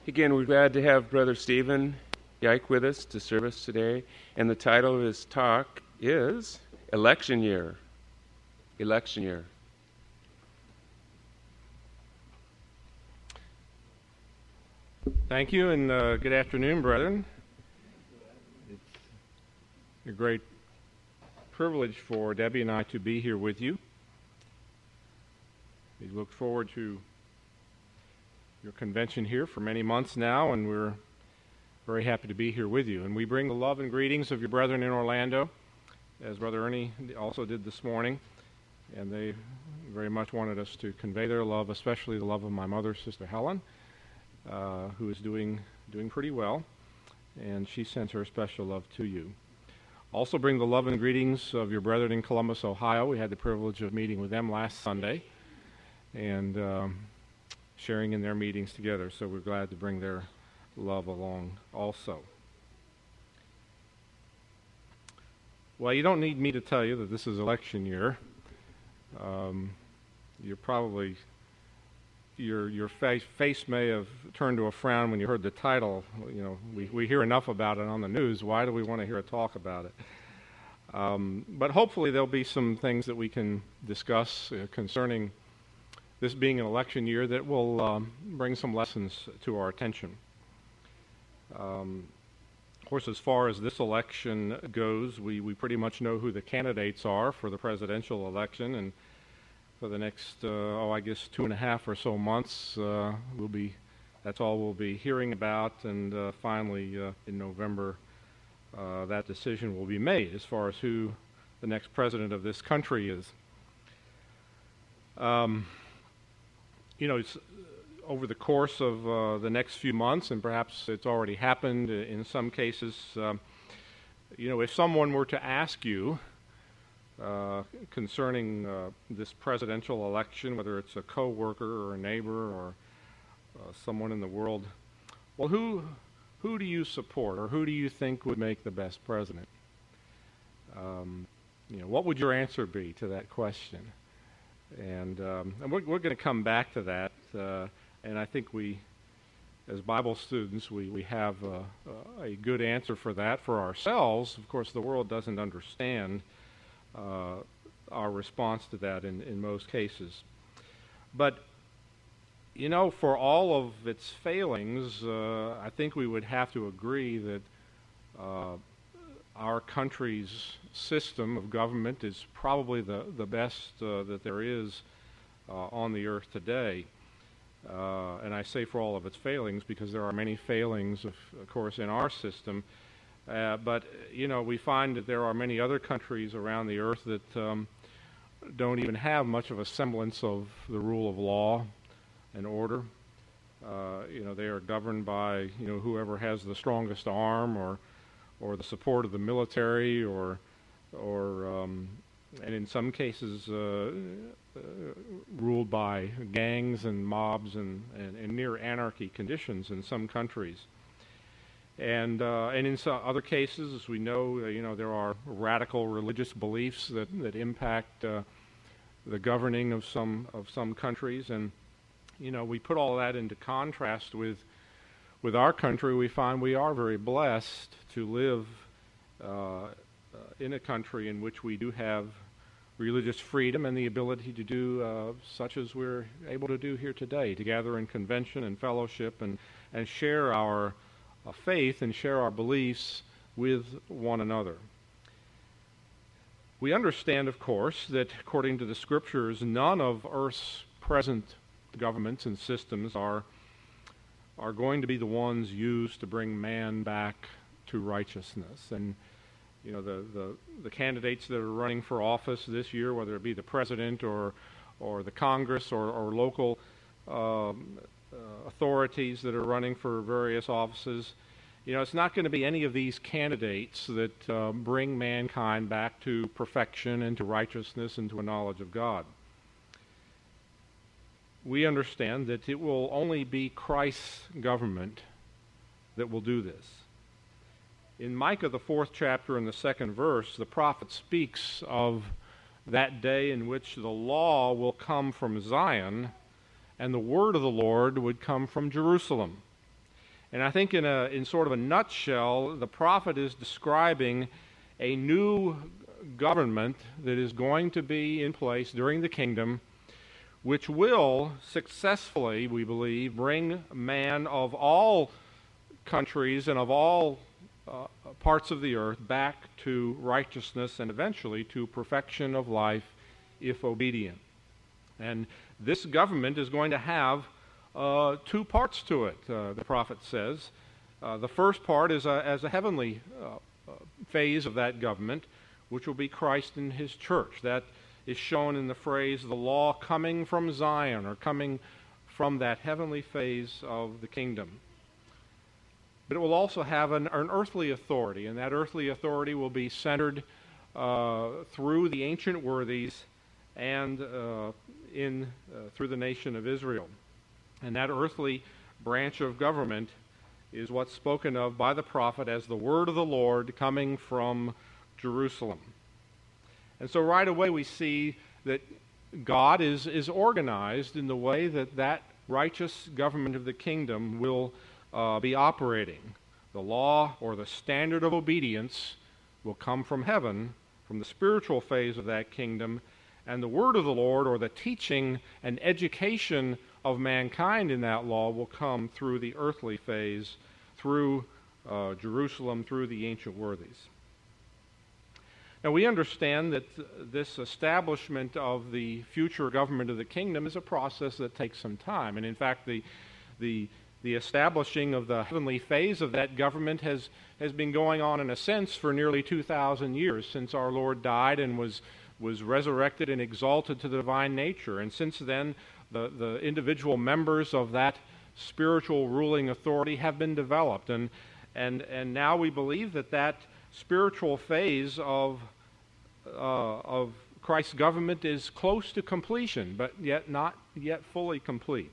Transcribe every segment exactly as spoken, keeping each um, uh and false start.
Again, we're glad to have Brother Stephen Yike with us to serve us today, and the title of his talk is Election Year. Election Year. Thank you, and uh, good afternoon, brethren. It's a great privilege for Debbie and I to be here with you. We look forward to your convention here for many months now, and we're very happy to be here with you. And we bring the love and greetings of your brethren in Orlando, as Brother Ernie also did this morning, and they very much wanted us to convey their love, especially the love of my mother, Sister Helen, uh, who is doing doing pretty well, and she sends her special love to you. Also bring the love and greetings of your brethren in Columbus, Ohio. We had the privilege of meeting with them last Sunday, and um, sharing in their meetings together, so we're glad to bring their love along also. Well, you don't need me to tell you that this is election year. Um, you're probably, your your face, face may have turned to a frown when you heard the title. You know, we, we hear enough about it on the news. Why do we want to hear a talk about it? Um, but hopefully there'll be some things that we can discuss uh, concerning this being an election year that will um, bring some lessons to our attention. Um, of course, as far as this election goes, we, we pretty much know who the candidates are for the presidential election, and for the next, uh, oh, I guess two and a half or so months, uh, we'll be, that's all we'll be hearing about, and uh, finally uh, in November, uh, that decision will be made as far as who the next president of this country is. Um, You know, it's over the course of uh, the next few months, and perhaps it's already happened in some cases, um, you know, if someone were to ask you uh, concerning uh, this presidential election, whether it's a co-worker or a neighbor or uh, someone in the world, well, who who do you support, or who do you think would make the best president? Um, you know, what would your answer be to that question? And, um, and we're, we're going to come back to that, uh, and I think we, as Bible students, we, we have a, a good answer for that for ourselves. Of course, the world doesn't understand uh, our response to that in, in most cases. But, you know, for all of its failings, uh, I think we would have to agree that uh, our country's system of government is probably the, the best uh, that there is uh, on the earth today. Uh, and I say for all of its failings because there are many failings, of, of course, in our system. Uh, but, you know, we find that there are many other countries around the earth that um, don't even have much of a semblance of the rule of law and order. Uh, you know, they are governed by, you know, whoever has the strongest arm, or or the support of the military, or, or um, and in some cases uh, uh, ruled by gangs and mobs and, and, and near anarchy conditions in some countries. And uh, and in some other cases, as we know, uh, you know, there are radical religious beliefs that that impact uh, the governing of some of some countries, and you know, we put all that into contrast with. With our country, we find we are very blessed to live uh, uh, in a country in which we do have religious freedom and the ability to do uh, such as we're able to do here today, to gather in convention and fellowship and, and share our uh, faith and share our beliefs with one another. We understand, of course, that according to the Scriptures, none of Earth's present governments and systems are are going to be the ones used to bring man back to righteousness. And, you know, the, the, the candidates that are running for office this year, whether it be the president or, or the Congress or, or local um, uh, authorities that are running for various offices, you know, it's not going to be any of these candidates that uh, bring mankind back to perfection and to righteousness and to a knowledge of God. We understand that it will only be Christ's government that will do this. In Micah, the fourth chapter and the second verse, the prophet speaks of that day in which the law will come from Zion and the word of the Lord would come from Jerusalem. And I think in a in sort of a nutshell, the prophet is describing a new government that is going to be in place during the kingdom, which will successfully, we believe, bring man of all countries and of all uh, parts of the earth back to righteousness and eventually to perfection of life if obedient. And this government is going to have uh, two parts to it, uh, the prophet says. Uh, the first part is a, as a heavenly uh, uh, phase of that government, which will be Christ and his church. That is shown in the phrase, the law coming from Zion, or coming from that heavenly phase of the kingdom. But it will also have an, an earthly authority, and that earthly authority will be centered uh, through the ancient worthies and uh, in uh, through the nation of Israel. And that earthly branch of government is what's spoken of by the prophet as the word of the Lord coming from Jerusalem. And so right away we see that God is, is organized in the way that that righteous government of the kingdom will uh, be operating. The law or the standard of obedience will come from heaven, from the spiritual phase of that kingdom, and the word of the Lord, or the teaching and education of mankind in that law, will come through the earthly phase, through uh, Jerusalem, through the ancient worthies. Now, we understand that th- this establishment of the future government of the kingdom is a process that takes some time. And in fact, the, the, the establishing of the heavenly phase of that government has, has been going on, in a sense, for nearly two thousand years, since our Lord died and was, was resurrected and exalted to the divine nature. And since then, the, the individual members of that spiritual ruling authority have been developed. And, and, and now we believe that that spiritual phase of uh, of Christ's government is close to completion, but yet not yet fully complete.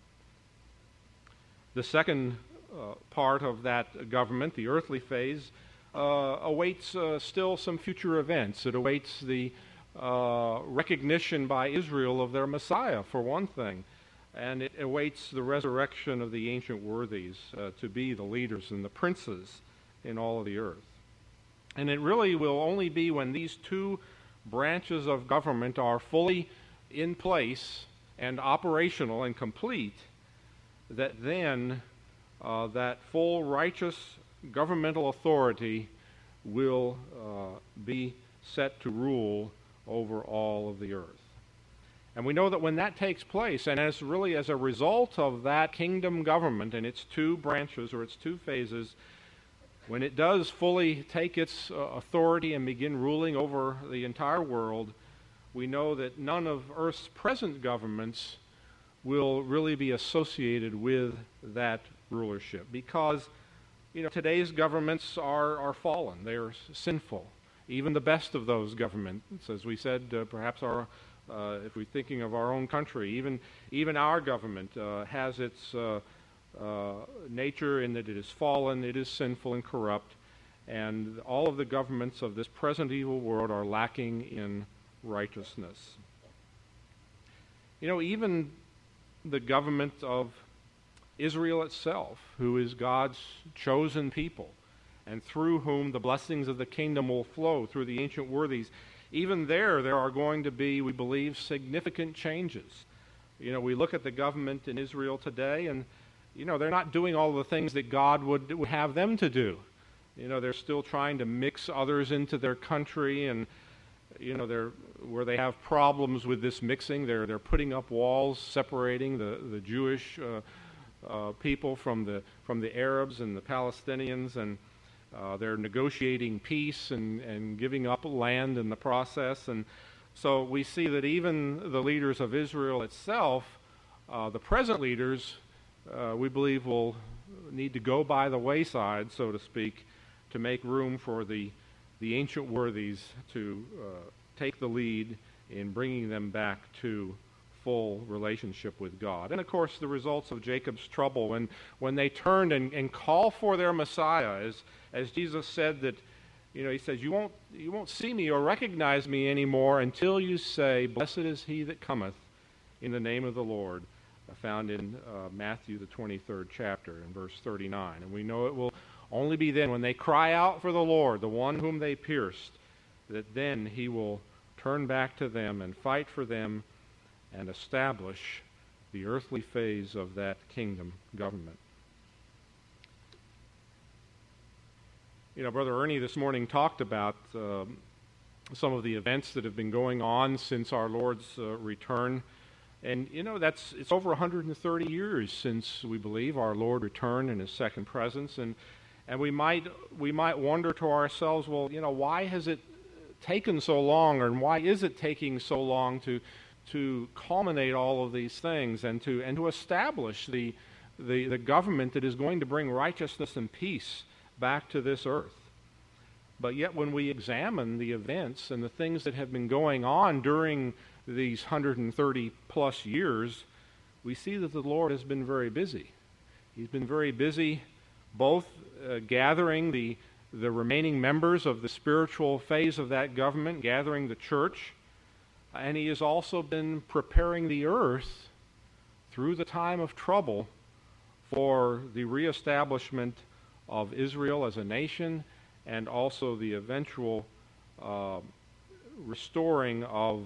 The second uh, part of that government, the earthly phase, uh, awaits uh, still some future events. It awaits the uh, recognition by Israel of their Messiah, for one thing, and it awaits the resurrection of the ancient worthies uh, to be the leaders and the princes in all of the earth. And it really will only be when these two branches of government are fully in place and operational and complete that then uh, that full righteous governmental authority will uh, be set to rule over all of the earth. And we know that when that takes place, and as really as a result of that kingdom government and its two branches or its two phases, when it does fully take its uh, authority and begin ruling over the entire world, we know that none of earth's present governments will really be associated with that rulership, because you know today's governments are, are fallen. They are sinful. Even the best of those governments, as we said, uh, perhaps our uh, if we're thinking of our own country, even even our government uh, has its uh, uh, nature in that it is fallen, it is sinful and corrupt, and all of the governments of this present evil world are lacking in righteousness. You know, even the government of Israel itself, who is God's chosen people, and through whom the blessings of the kingdom will flow through the ancient worthies, even there, there are going to be, we believe, significant changes. You know, we look at the government in Israel today, and, you know, they're not doing all the things that God would, would have them to do. You know, they're still trying to mix others into their country, and, you know, they're, where they have problems with this mixing, they're, they're putting up walls separating the, the Jewish uh, uh, people from the, from the Arabs and the Palestinians, and Uh, they're negotiating peace and, and giving up land in the process. And so we see that even the leaders of Israel itself, uh, the present leaders, uh, we believe will need to go by the wayside, so to speak, to make room for the, the ancient worthies to uh, take the lead in bringing them back to full relationship with God. And of course, the results of Jacob's trouble, when, when they turned and, and called for their Messiah, as, as Jesus said that, you know, he says, you won't, you won't see me or recognize me anymore until you say, blessed is he that cometh in the name of the Lord. found in uh, Matthew, the twenty-third chapter, in verse thirty-nine. And we know it will only be then, when they cry out for the Lord, the one whom they pierced, that then he will turn back to them and fight for them and establish the earthly phase of that kingdom government. You know, Brother Ernie this morning talked about uh, some of the events that have been going on since our Lord's uh, return. And, you know, that's it's over one hundred thirty years since, we believe, our Lord returned in his second presence. And and we might we might wonder to ourselves, well, you know, why has it taken so long, and why is it taking so long to to culminate all of these things and to and to establish the the, the government that is going to bring righteousness and peace back to this earth? But yet when we examine the events and the things that have been going on during these one hundred thirty plus years, we see that the Lord has been very busy. He's been very busy both uh, gathering the the remaining members of the spiritual phase of that government, gathering the church, and he has also been preparing the earth through the time of trouble for the reestablishment of Israel as a nation, and also the eventual uh, restoring of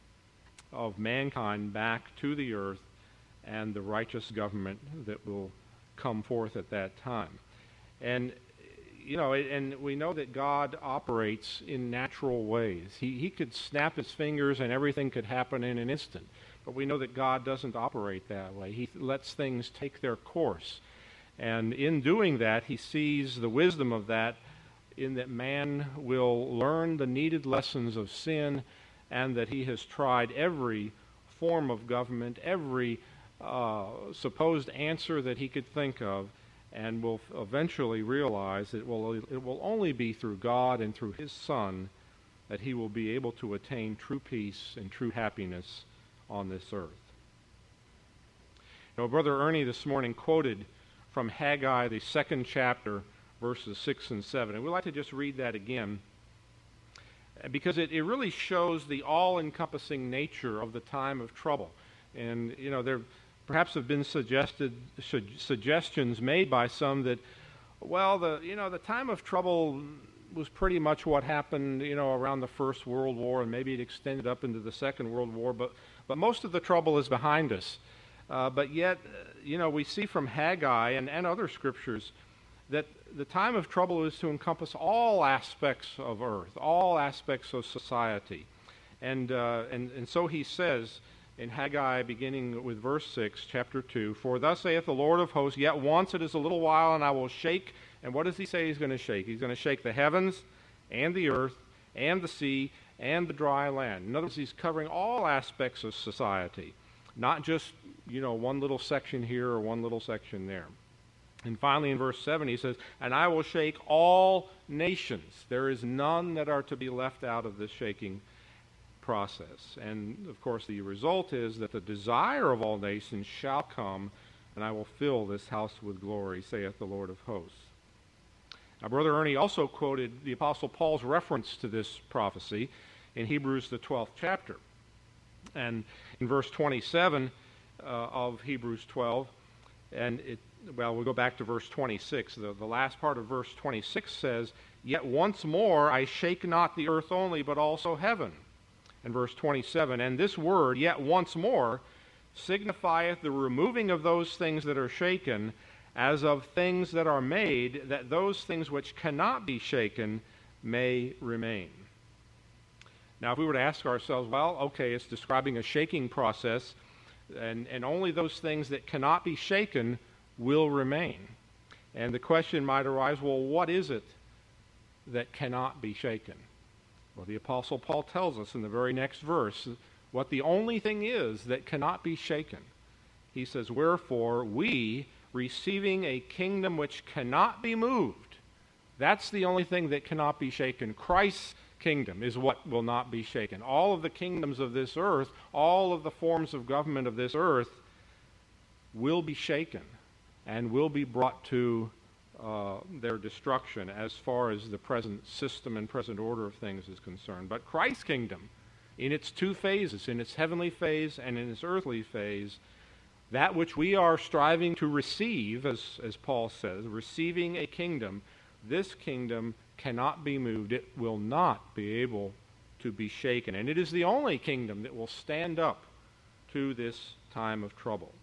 of mankind back to the earth and the righteous government that will come forth at that time. And you know, and we know that God operates in natural ways. He he could snap his fingers and everything could happen in an instant. But we know that God doesn't operate that way. He lets things take their course. And in doing that, he sees the wisdom of that in that man will learn the needed lessons of sin, and that he has tried every form of government, every uh, supposed answer that he could think of, and will eventually realize it will it will only be through God and through his Son that he will be able to attain true peace and true happiness on this earth. You know, Brother Ernie this morning quoted from Haggai, the second chapter, verses six and seven. And we'd like to just read that again, because it, it really shows the all-encompassing nature of the time of trouble. And, you know, there perhaps have been suggested su- suggestions made by some that, well, the you know the time of trouble was pretty much what happened, you know, around the First World War, and maybe it extended up into the Second World War, but but most of the trouble is behind us. Uh, but yet, you know, we see from Haggai and, and other scriptures that the time of trouble is to encompass all aspects of earth, all aspects of society. And uh, and and so he says in Haggai, beginning with verse six, chapter two, "For thus saith the Lord of hosts, yet once it is a little while, and I will shake." And what does he say he's going to shake? He's going to shake the heavens and the earth and the sea and the dry land. In other words, he's covering all aspects of society, not just, you know, one little section here or one little section there. And finally in verse seven he says, "And I will shake all nations. There is none that are to be left out of this shaking process." And of course the result is that the desire of all nations shall come, and I will fill this house with glory, saith the Lord of hosts. Now, Brother Ernie also quoted the Apostle Paul's reference to this prophecy in Hebrews, the twelfth chapter. And in verse twenty-seven uh, of Hebrews twelve, and it, well, we'll go back to verse twenty-six. The, the last part of verse twenty-six says, "Yet once more I shake not the earth only, but also heaven." And verse twenty-seven, "And this word, yet once more, signifieth the removing of those things that are shaken, as of things that are made, that those things which cannot be shaken may remain." Now, if we were to ask ourselves, well, okay, it's describing a shaking process, and, and only those things that cannot be shaken will remain. And the question might arise, well, what is it that cannot be shaken? Well, the Apostle Paul tells us in the very next verse what the only thing is that cannot be shaken. He says, "Wherefore we, receiving a kingdom which cannot be moved," that's the only thing that cannot be shaken. Christ's kingdom is what will not be shaken. All of the kingdoms of this earth, all of the forms of government of this earth will be shaken and will be brought to uh, their destruction as far as the present system and present order of things is concerned. But Christ's kingdom, in its two phases, in its heavenly phase and in its earthly phase, that which we are striving to receive, as, as Paul says, receiving a kingdom, this kingdom cannot be moved. It will not be able to be shaken. And it is the only kingdom that will stand up to this time of trouble.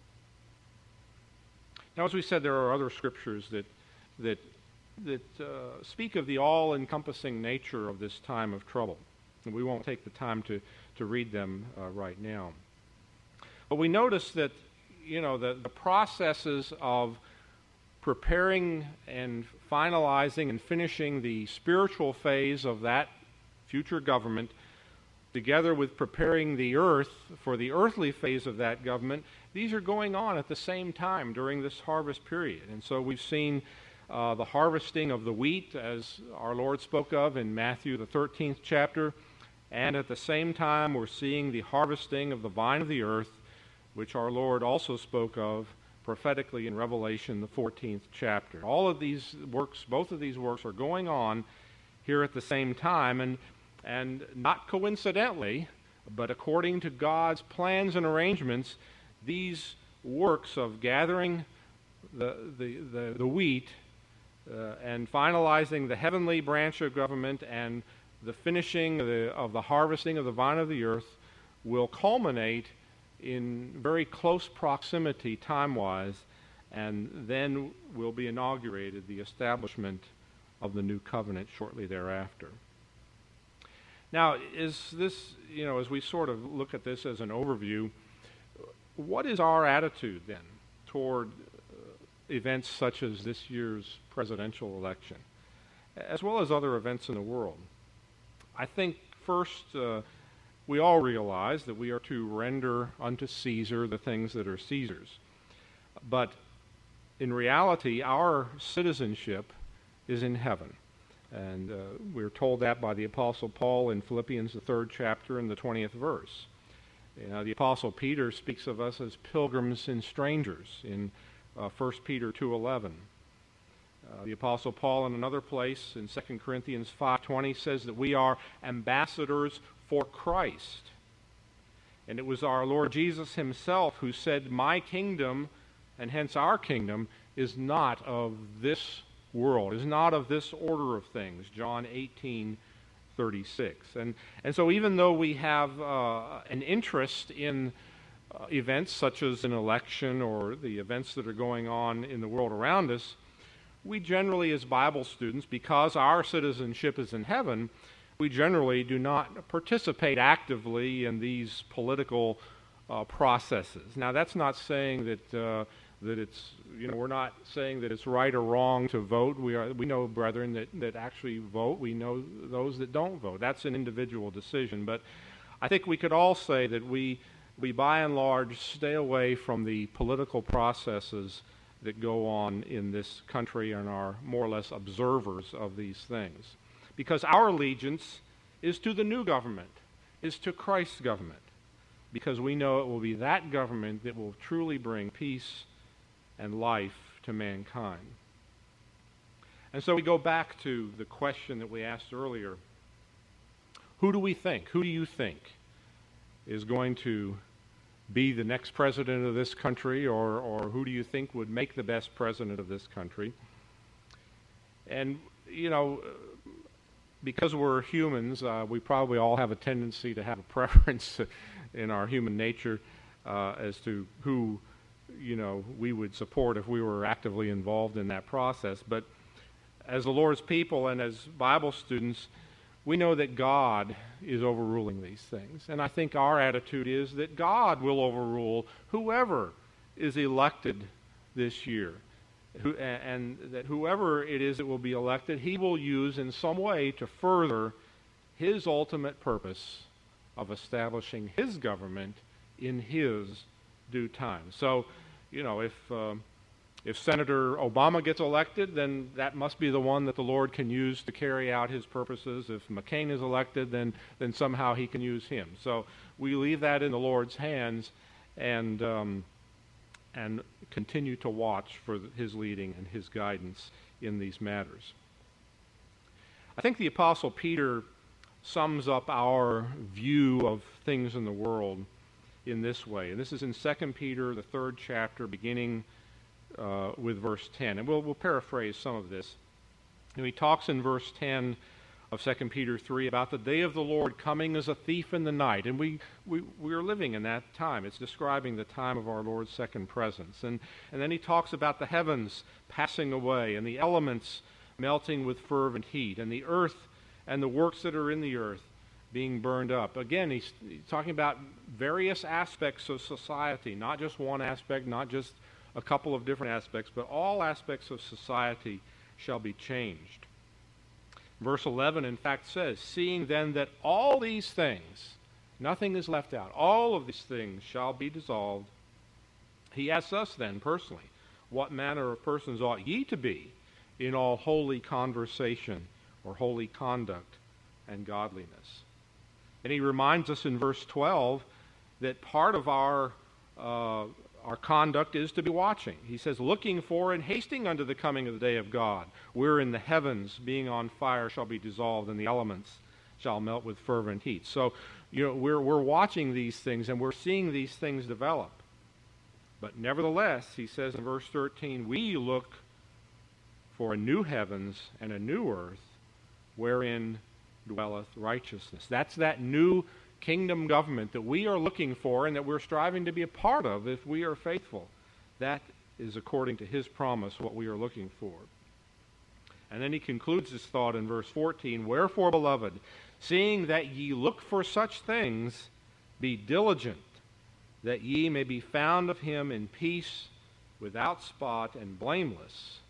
Now, as we said, there are other scriptures that that that uh, speak of the all-encompassing nature of this time of trouble. And we won't take the time to, to read them uh, right now. But we notice that, you know, the, the processes of preparing and finalizing and finishing the spiritual phase of that future government, together with preparing the earth for the earthly phase of that government, these are going on at the same time during this harvest period. And so we've seen uh, the harvesting of the wheat, as our Lord spoke of in Matthew, the thirteenth chapter, and at the same time we're seeing the harvesting of the vine of the earth, which our Lord also spoke of prophetically in Revelation, the fourteenth chapter. All of these works, both of these works are going on here at the same time, and and not coincidentally, but according to God's plans and arrangements, these works of gathering the the, the, the wheat uh, and finalizing the heavenly branch of government and the finishing of the, of the harvesting of the vine of the earth will culminate in very close proximity time-wise, and then will be inaugurated the establishment of the new covenant shortly thereafter. Now, is this, you know, as we sort of look at this as an overview, what is our attitude then toward uh, events such as this year's presidential election, as well as other events in the world? I think first, uh, we all realize that we are to render unto Caesar the things that are Caesar's. But in reality, our citizenship is in heaven. And uh, we're told that by the Apostle Paul in Philippians, the third chapter, and the twentieth verse. You know, the Apostle Peter speaks of us as pilgrims and strangers in uh, First Peter two eleven. Uh, the Apostle Paul in another place in Second Corinthians five twenty says that we are ambassadors for Christ. And it was our Lord Jesus himself who said, "My kingdom," and hence our kingdom, "is not of this world, is not of this order of things." John eighteen thirty-six. And, and so even though we have uh, an interest in uh, events such as an election or the events that are going on in the world around us, we generally, as Bible students, because our citizenship is in heaven, we generally do not participate actively in these political uh, processes. Now, that's not saying that uh, that it's, you know, we're not saying that it's right or wrong to vote. We are, we know, brethren, that, that actually vote. We know those that don't vote. That's an individual decision. But I think we could all say that we, we by and large, stay away from the political processes that go on in this country and are more or less observers of these things. Because our allegiance is to the new government, is to Christ's government, because we know it will be that government that will truly bring peace and life to mankind. And so we go back to the question that we asked earlier. Who do we think, who do you think is going to be the next president of this country, or, or who do you think would make the best president of this country? And, you know, because we're humans, uh, we probably all have a tendency to have a preference in our human nature uh, as to who, you know, we would support if we were actively involved in that process. But as the Lord's people and as Bible students, we know that God is overruling these things. And I think our attitude is that God will overrule whoever is elected this year. Who, and that whoever it is that will be elected, he will use in some way to further his ultimate purpose of establishing his government in his due time. So, you know, if um, if Senator Obama gets elected, then that must be the one that the Lord can use to carry out his purposes. If McCain is elected, then then somehow he can use him. So we leave that in the Lord's hands, and um, and continue to watch for his leading and his guidance in these matters. I think the Apostle Peter sums up our view of things in the world in this way. And this is in Second Peter, the third chapter, beginning uh, with verse ten. And we'll, we'll paraphrase some of this. And he talks in verse ten of Second Peter three about the day of the Lord coming as a thief in the night. And we, we, we are living in that time. It's describing the time of our Lord's second presence. And, and then he talks about the heavens passing away and the elements melting with fervent heat and the earth and the works that are in the earth being burned up. Again, he's, he's talking about various aspects of society, not just one aspect, not just a couple of different aspects, but all aspects of society shall be changed. Verse eleven, in fact, says, seeing then that all these things, nothing is left out, all of these things shall be dissolved, he asks us then personally, what manner of persons ought ye to be in all holy conversation or holy conduct and godliness? And he reminds us in verse twelve that part of our uh, our conduct is to be watching. He says, looking for and hasting unto the coming of the day of God, wherein the heavens, being on fire, shall be dissolved, and the elements shall melt with fervent heat. So, you know, we're we're watching these things, and we're seeing these things develop. But nevertheless, he says in verse thirteen, we look for a new heavens and a new earth, wherein dwelleth righteousness. That's that new kingdom government that we are looking for and that we're striving to be a part of if we are faithful. That is according to his promise what we are looking for. And then he concludes his thought in verse fourteen, wherefore, beloved, seeing that ye look for such things, be diligent, that ye may be found of him in peace, without spot, and blameless.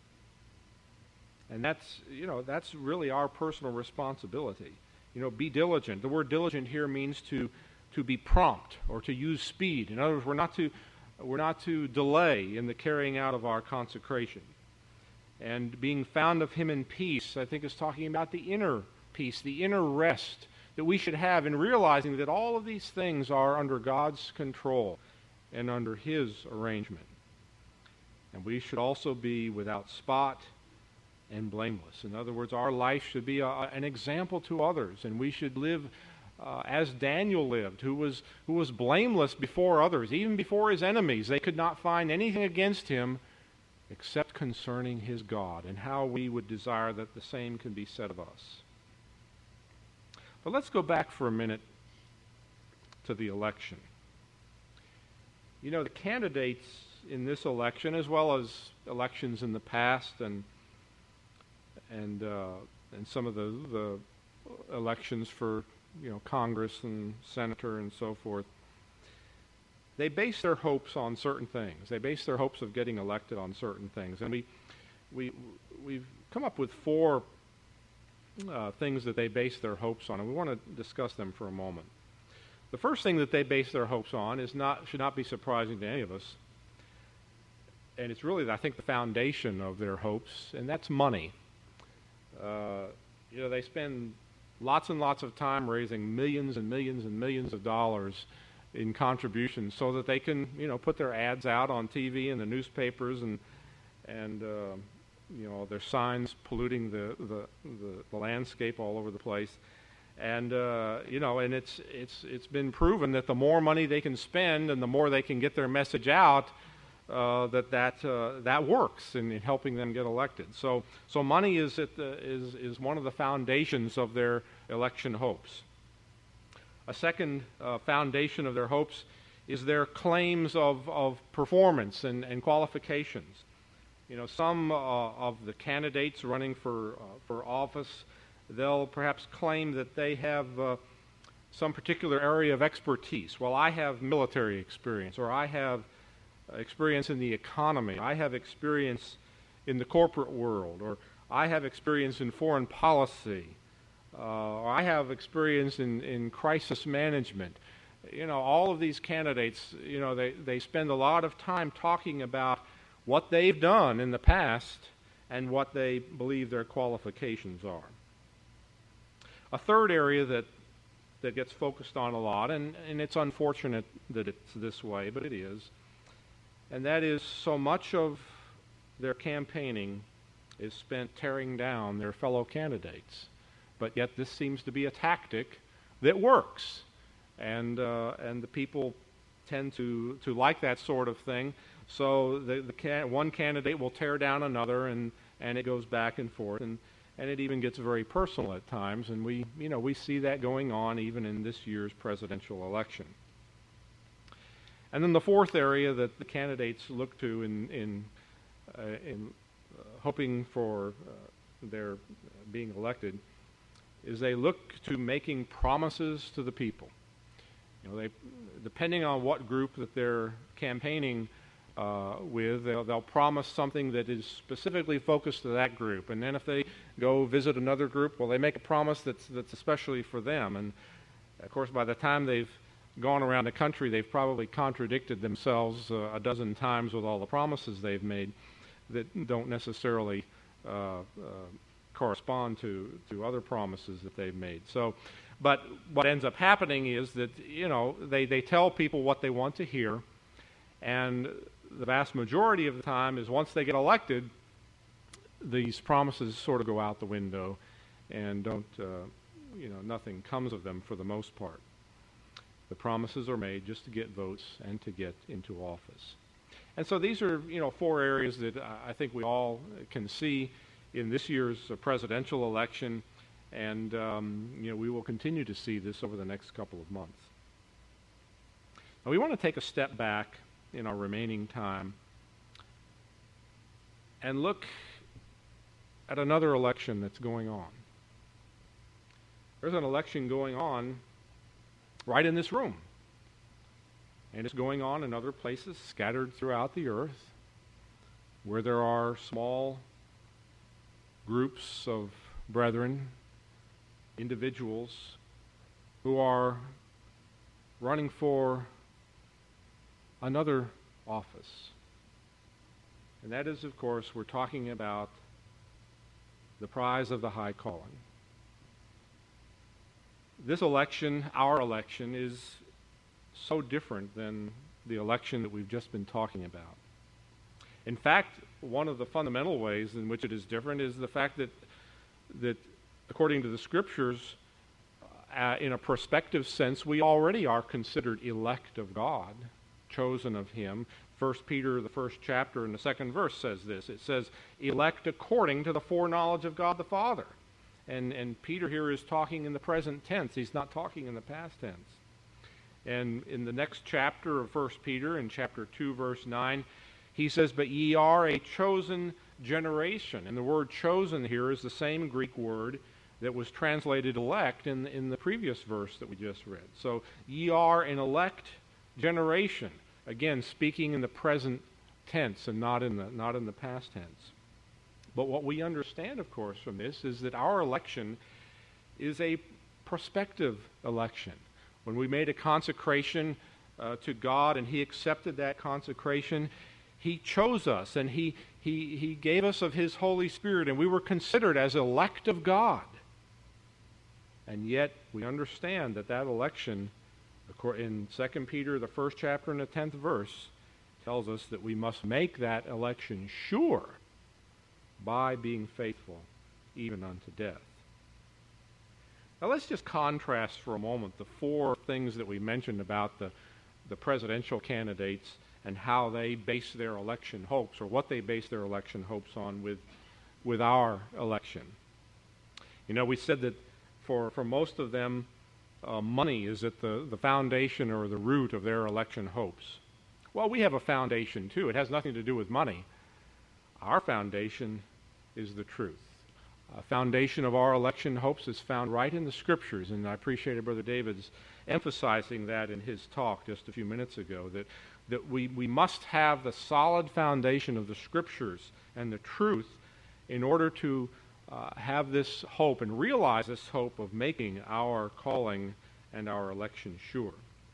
And that's, you know, that's really our personal responsibility. You know, be diligent. The word diligent here means to to be prompt or to use speed. In other words, we're not to we're not to delay in the carrying out of our consecration. And being found of him in peace, I think, is talking about the inner peace, the inner rest that we should have in realizing that all of these things are under God's control and under his arrangement. And we should also be without spot and blameless. In other words, our life should be a, an example to others, and we should live uh, as Daniel lived, who was who was blameless before others, even before his enemies. They could not find anything against him except concerning his God, and how we would desire that the same can be said of us. But let's go back for a minute to the election. You know, the candidates in this election, as well as elections in the past and and uh, and some of the, the elections for, you know, Congress and senator and so forth, they base their hopes on certain things. They base their hopes of getting elected on certain things. And we, we, we've come up with four uh, things that they base their hopes on, and we want to discuss them for a moment. The first thing that they base their hopes on is not should not be surprising to any of us, and it's really, I think, the foundation of their hopes, and that's money. Uh, you know, they spend lots and lots of time raising millions and millions and millions of dollars in contributions so that they can, you know, put their ads out on T V and the newspapers and and uh, you know, their signs polluting the, the the the landscape all over the place, and uh, you know, and it's it's it's been proven that the more money they can spend and the more they can get their message out, Uh, that that uh, that works in, in helping them get elected. So so money is at the, is is one of the foundations of their election hopes. A second uh, foundation of their hopes is their claims of, of performance and, and qualifications. You know, some uh, of the candidates running for uh, for office, they'll perhaps claim that they have uh, some particular area of expertise. Well, I have military experience, or I have experience in the economy, I have experience in the corporate world, or I have experience in foreign policy, uh, or I have experience in, in crisis management. You know, all of these candidates, you know, they, they spend a lot of time talking about what they've done in the past and what they believe their qualifications are. A third area that that gets focused on a lot, and, and it's unfortunate that it's this way, but it is, and that is so much of their campaigning is spent tearing down their fellow candidates. But yet this seems to be a tactic that works. And uh, and the people tend to, to like that sort of thing. So the, the can, one candidate will tear down another, and, and it goes back and forth, and, and it even gets very personal at times. And we, you know, we see that going on even in this year's presidential election. And then the fourth area that the candidates look to in, in, uh, in uh, hoping for uh, their being elected is they look to making promises to the people. You know, they, depending on what group that they're campaigning uh, with, they'll, they'll promise something that is specifically focused to that group. And then if they go visit another group, well, they make a promise that's that's especially for them. And of course, by the time they've gone around the country, they've probably contradicted themselves uh, a dozen times with all the promises they've made that don't necessarily uh, uh, correspond to, to other promises that they've made. So, but what ends up happening is that, you know, they, they tell people what they want to hear, and the vast majority of the time is once they get elected, these promises sort of go out the window and don't, uh, you know, nothing comes of them for the most part. The promises are made just to get votes and to get into office. And so these are, you know, four areas that I think we all can see in this year's presidential election, and, um, you know, we will continue to see this over the next couple of months. Now, we want to take a step back in our remaining time and look at another election that's going on. There's an election going on right in this room. And it's going on in other places scattered throughout the earth where there are small groups of brethren, individuals who are running for another office. And that is, of course, we're talking about the prize of the high calling. This election, our election, is so different than the election that we've just been talking about. In fact, one of the fundamental ways in which it is different is the fact that, that according to the Scriptures, uh, in a prospective sense, we already are considered elect of God, chosen of Him. First Peter, the first chapter, and the second verse says this. It says, elect according to the foreknowledge of God the Father. And, and Peter here is talking in the present tense. He's not talking in the past tense. And in the next chapter of First Peter, in chapter two, verse nine, he says, but ye are a chosen generation. And the word chosen here is the same Greek word that was translated elect in, in the previous verse that we just read. So ye are an elect generation. Again, speaking in the present tense and not in the, not in the past tense. But what we understand, of course, from this is that our election is a prospective election. When we made a consecration uh, to God and He accepted that consecration, He chose us and he, he, he gave us of His Holy Spirit, and we were considered as elect of God. And yet we understand that that election, in Second Peter, the first chapter and the tenth verse, tells us that we must make that election sure by being faithful even unto death. Now let's just contrast for a moment the four things that we mentioned about the, the presidential candidates and how they base their election hopes, or what they base their election hopes on, with, with our election. You know, we said that for, for most of them, uh, money is at the, the foundation or the root of their election hopes. Well, we have a foundation too. It has nothing to do with money. Our foundation is the truth. A foundation of our election hopes is found right in the Scriptures, and I appreciated Brother David's emphasizing that in his talk just a few minutes ago, that, that we, we must have the solid foundation of the Scriptures and the truth in order to uh, have this hope and realize this hope of making our calling and our election sure.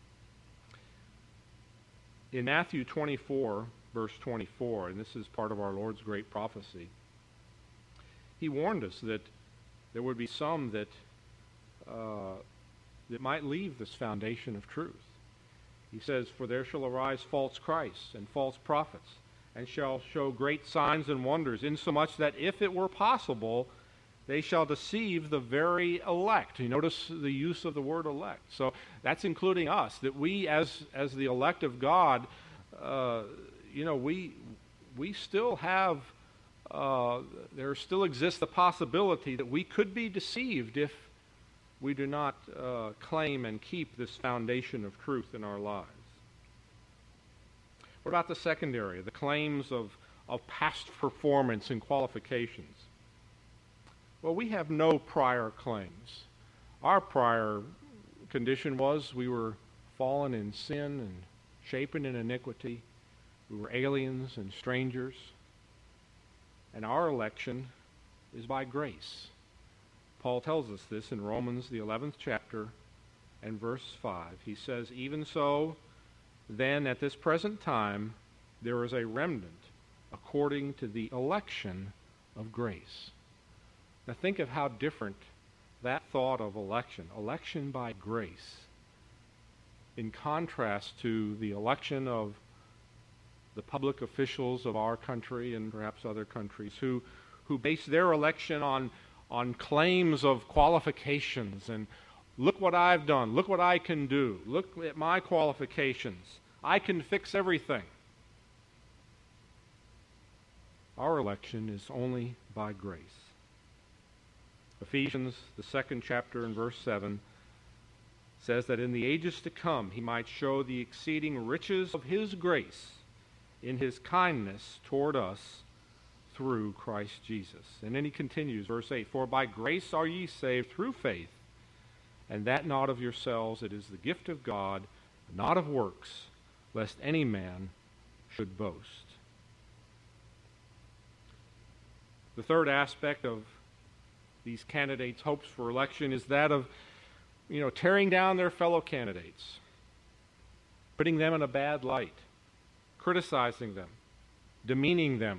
In Matthew twenty-four, verse twenty-four, and this is part of our Lord's great prophecy, He warned us that there would be some that uh, that might leave this foundation of truth. He says, for there shall arise false Christs and false prophets, and shall show great signs and wonders, insomuch that if it were possible, they shall deceive the very elect. You notice the use of the word elect. So that's including us, that we as as the elect of God, uh, you know, we we still have, uh, there still exists the possibility that we could be deceived if we do not uh, claim and keep this foundation of truth in our lives. What about the second area, the claims of, of past performance and qualifications? Well, we have no prior claims. Our prior condition was we were fallen in sin and shapen in iniquity. We were aliens and strangers. And our election is by grace. Paul tells us this in Romans, the eleventh chapter, and verse five. He says, "Even so, then at this present time, there is a remnant according to the election of grace." Now think of how different that thought of election, election by grace, in contrast to the election of the public officials of our country and perhaps other countries who, who base their election on, on claims of qualifications and look what I've done, look what I can do, look at my qualifications, I can fix everything. Our election is only by grace. Ephesians, the second chapter and verse seven, says that in the ages to come he might show the exceeding riches of his grace in his kindness toward us through Christ Jesus. And then he continues, verse eight, "For by grace are ye saved through faith, and that not of yourselves, it is the gift of God, not of works, lest any man should boast." The third aspect of these candidates' hopes for election is that of, you know, tearing down their fellow candidates, putting them in a bad light, criticizing them, demeaning them.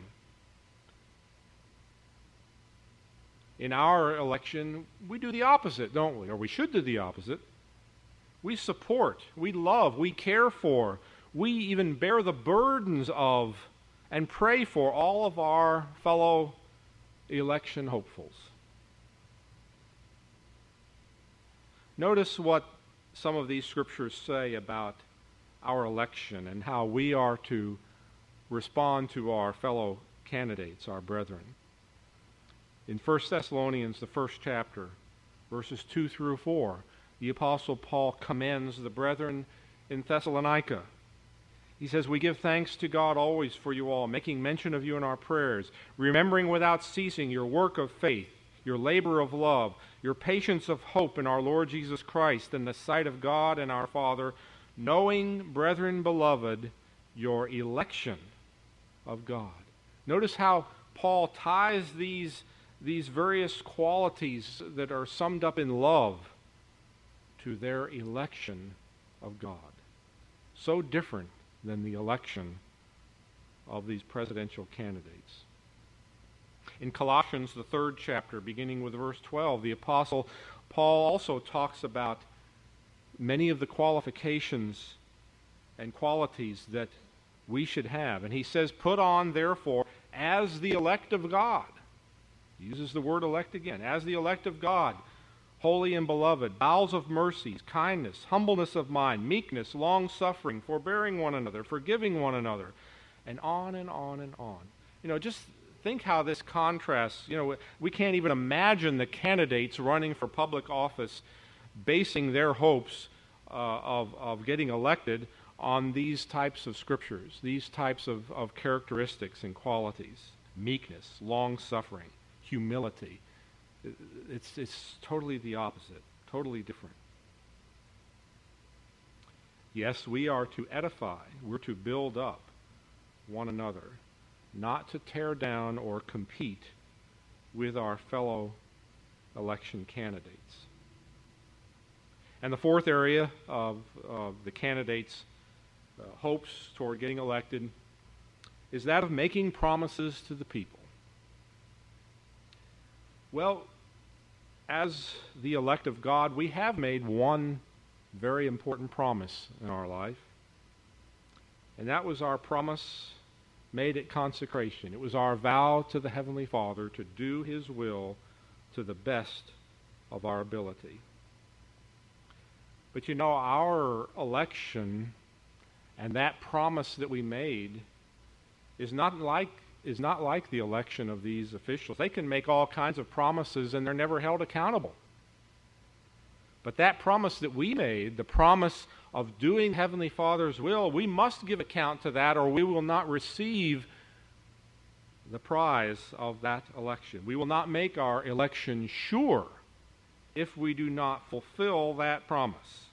In our election, we do the opposite, don't we? Or we should do the opposite. We support, we love, we care for, we even bear the burdens of and pray for all of our fellow election hopefuls. Notice what some of these scriptures say about our election and how we are to respond to our fellow candidates, our brethren. In First Thessalonians, the first chapter, verses two through four, the Apostle Paul commends the brethren in Thessalonica. He says, "We give thanks to God always for you all, making mention of you in our prayers, remembering without ceasing your work of faith, your labor of love, your patience of hope in our Lord Jesus Christ, in the sight of God and our Father, knowing, brethren beloved, your election of God." Notice how Paul ties these, these various qualities that are summed up in love to their election of God. So different than the election of these presidential candidates. In Colossians, the third chapter, beginning with verse twelve, the Apostle Paul also talks about many of the qualifications and qualities that we should have. And he says, "Put on, therefore, as the elect of God." He uses the word elect again. "As the elect of God, holy and beloved, bowels of mercies, kindness, humbleness of mind, meekness, long-suffering, forbearing one another, forgiving one another," and on and on and on. You know, just think how this contrasts. You know, we can't even imagine the candidates running for public office basing their hopes uh, of, of getting elected on these types of scriptures, these types of, of characteristics and qualities: meekness, long-suffering, humility. It's, it's totally the opposite, totally different. Yes, we are to edify, we're to build up one another, not to tear down or compete with our fellow election candidates. And the fourth area of, of the candidates' uh, hopes toward getting elected is that of making promises to the people. Well, as the elect of God, we have made one very important promise in our life, and that was our promise made at consecration. It was our vow to the Heavenly Father to do His will to the best of our ability. But you know, our election and that promise that we made is not like is not like the election of these officials. They can make all kinds of promises and they're never held accountable. But that promise that we made, the promise of doing Heavenly Father's will, we must give account to that, or we will not receive the prize of that election. We will not make our election sure if we do not fulfill that promise.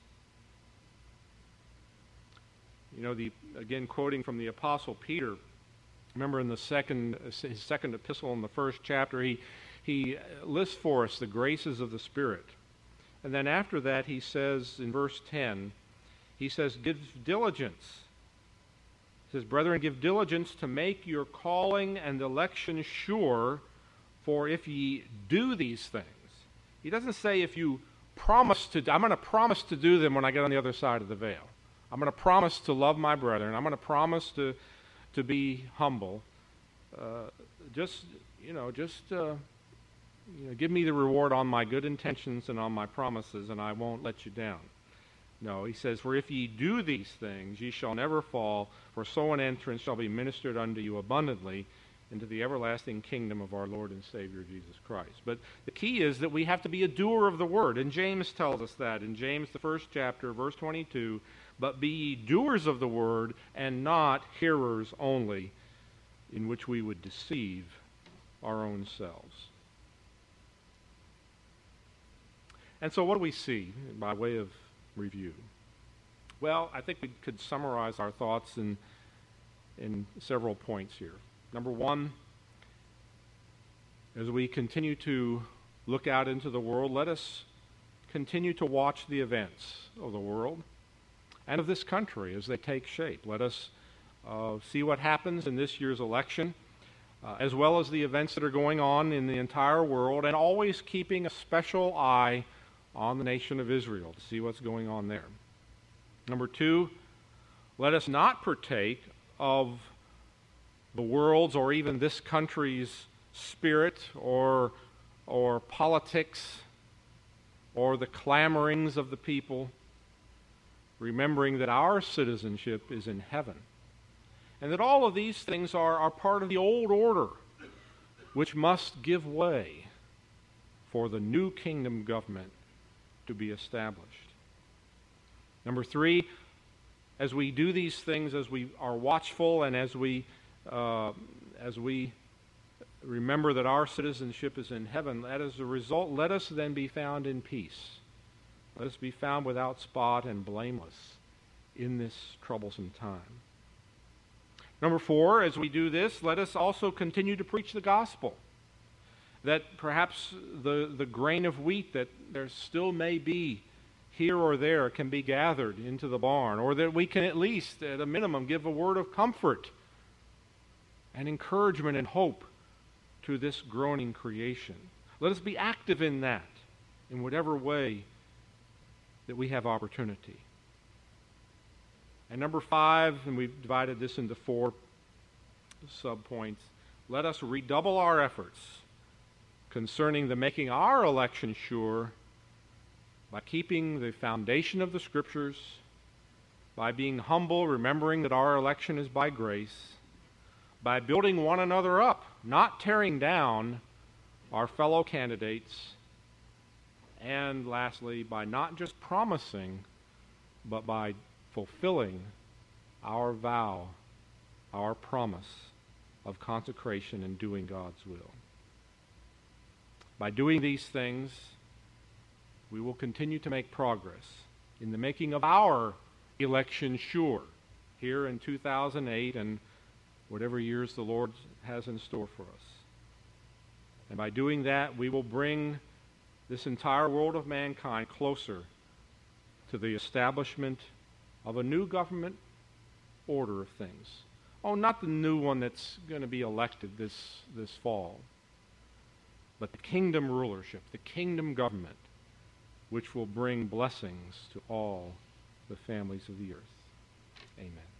You know, the again quoting from the Apostle Peter, remember in the second his second epistle in the first chapter, he he lists for us the graces of the Spirit. And then after that he says in verse ten, he says, give diligence. He says, brethren, give diligence to make your calling and election sure, for if ye do these things. He doesn't say if you promise to, I'm going to promise to do them when I get on the other side of the veil. I'm going to promise to love my brethren. I'm going to promise to to be humble. Uh, just, you know, just uh, you know, give me the reward on my good intentions and on my promises, and I won't let you down. No, he says, for if ye do these things, ye shall never fall, for so an entrance shall be ministered unto you abundantly into the everlasting kingdom of our Lord and Savior Jesus Christ. But the key is that we have to be a doer of the word, and James tells us that in James, the first chapter, verse twenty-two, but be ye doers of the word, and not hearers only, in which we would deceive our own selves. And so what do we see by way of review? Well, I think we could summarize our thoughts in, in several points here. Number one, as we continue to look out into the world, let us continue to watch the events of the world and of this country as they take shape. Let us uh, see what happens in this year's election, uh, as well as the events that are going on in the entire world, and always keeping a special eye on the nation of Israel to see what's going on there. Number two, let us not partake of the world's or even this country's spirit or, or politics or the clamorings of the people, remembering that our citizenship is in heaven, and that all of these things are, are part of the old order, which must give way for the new kingdom government to be established. Number three, as we do these things, as we are watchful, and as we uh, as we remember that our citizenship is in heaven, that as a result, let us then be found in peace. Let us be found without spot and blameless in this troublesome time. Number four, as we do this, let us also continue to preach the gospel. That perhaps the, the grain of wheat that there still may be here or there can be gathered into the barn, or that we can at least, at a minimum, give a word of comfort and encouragement and hope to this groaning creation. Let us be active in that, in whatever way that we have opportunity. And number five, and we've divided this into four subpoints, let us redouble our efforts concerning the making our election sure by keeping the foundation of the Scriptures, by being humble, remembering that our election is by grace, by building one another up, not tearing down our fellow candidates, and lastly, by not just promising, but by fulfilling our vow, our promise of consecration and doing God's will. By doing these things, we will continue to make progress in the making of our election sure here in two thousand eight and whatever years the Lord has in store for us. And by doing that, we will bring this entire world of mankind closer to the establishment of a new government order of things. Oh, not the new one that's going to be elected this, this fall, but the kingdom rulership, the kingdom government, which will bring blessings to all the families of the earth. Amen.